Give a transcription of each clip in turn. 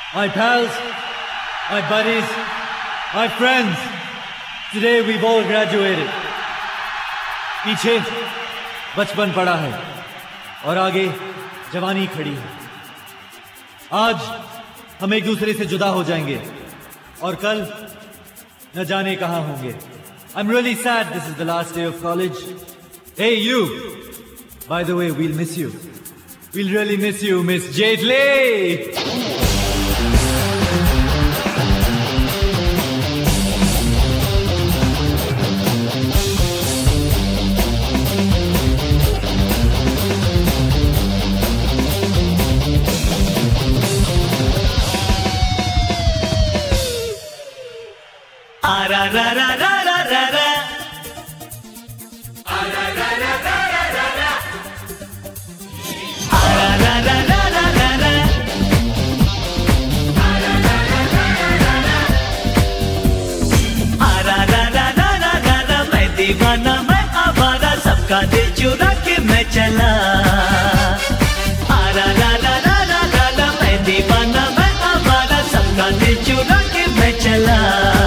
my pals, my buddies, my friends, today we've all graduated. पीछे बचपन पड़ा है और आगे जवानी खड़ी है. आज हम एक दूसरे से जुदा हो जाएंगे और कल न जाने कहां होंगे. I'm really sad this is the last day of college. Hey you, by the way, we'll miss you. We'll really miss you, Miss Jaitley. Ra ra ra ra ra ra ra. Ra ra ra ra ra ra ra. Ra ra ra ra ra ra ra. Ra ra ra ra ra ra ra. Ra ra ra ra ra ra ra. मैं दीवाना मैं आवारा सबका दिल चुरा के मैं चला. ra ra ra ra ra ra ra. मैं दीवाना मैं आवारा सबका दिल चुरा के मैं चला.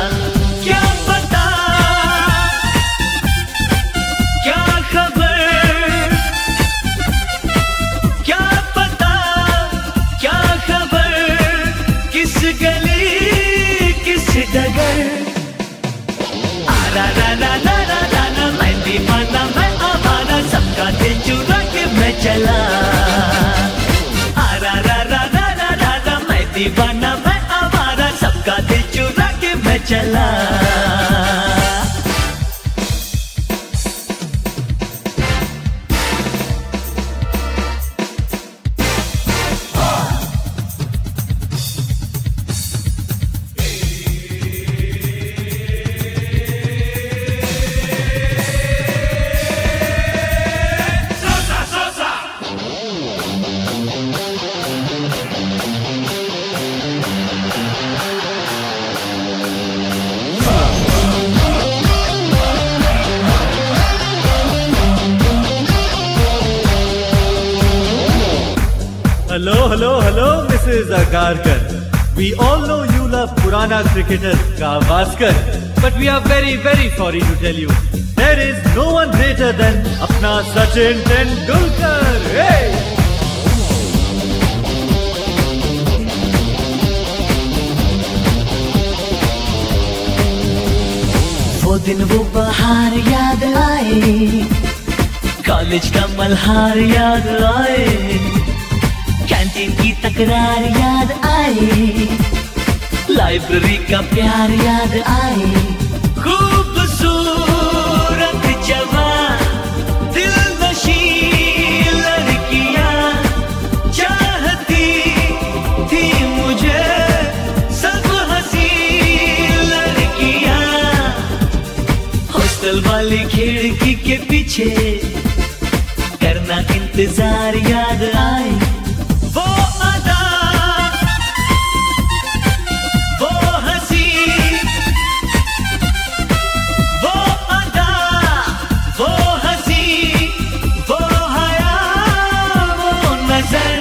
रा रा रा रा रा रा रा. मैं दीवाना मैं आवारा सबका दिल चुरा के मैं चला. रा रा रा रा रा रा रा. मैं दीवाना मैं आवारा सबका दिल चुरा के मैं चला. Hello, Mrs. Agarkar. We all know you love Purana cricketer Gavaskar, but we are very, very sorry to tell you there is no one greater than apna Sachin Tendulkar. Hey! वो दिन वो बहार याद आए, कॉलेज का मल्हार याद आए, canteen की तकरार याद आए, लाइब्रेरी का प्यार याद आए. खूबसूरत जवान दिल नशी लड़कियां चाहती थी मुझे, सब हंसी लड़कियां. हॉस्टल वाली खिड़की के पीछे करना इंतजार याद आए. वो अदा, वो हंसी, वो अदा, वो हंसी, वो हया, वो नजर.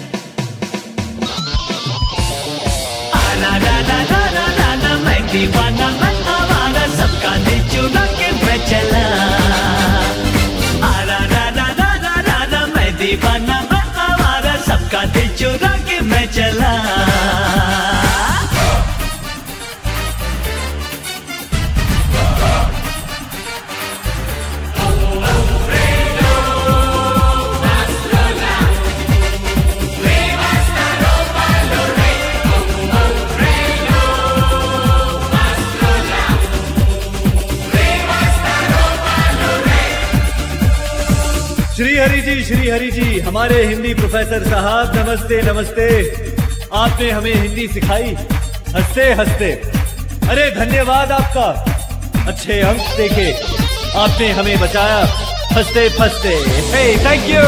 ला ला ला ला ला ला ला. मैं दीवाना मैं आवारा सबका दिल चुरा के मैं चला. ला ला ला ला ला ला ला. मैं दीवाना मैं आवारा सबका दिल चुरा के मैं चला. श्री हरि जी, हमारे हिंदी प्रोफेसर साहब, नमस्ते नमस्ते. आपने हमें हिंदी सिखाई हंसते हंसते. अरे धन्यवाद आपका. अच्छे अंक देके आपने हमें बचाया हंसते फंसते. Hey thank you.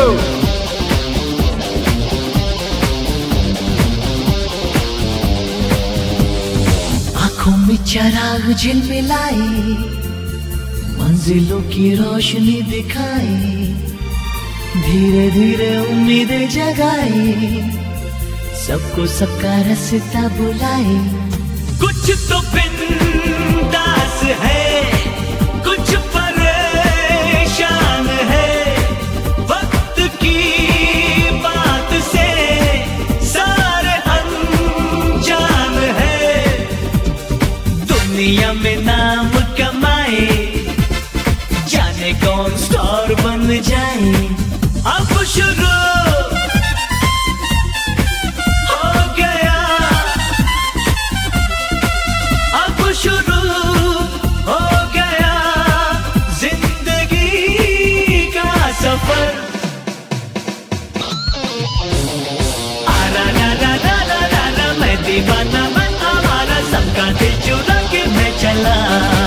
आंखों में चिराग झिलमिलाए, मंजिलों की रोशनी दिखाए, धीरे धीरे उम्मीदें जगाए, सबको सबका रास्ता बुलाए। कुछ तो बिंदास है, कुछ परेशान है, वक्त की बात से सारे अनजान है। दुनिया में नाम कमाए, जाने कौन स्टार बन जाए। अब शुरू हो गया, अब शुरू हो गया जिंदगी का सफर। आरा ला ला ला ला ला, मैं दीवाना मैं आवारा, सबका दिल चुरा के मैं चला।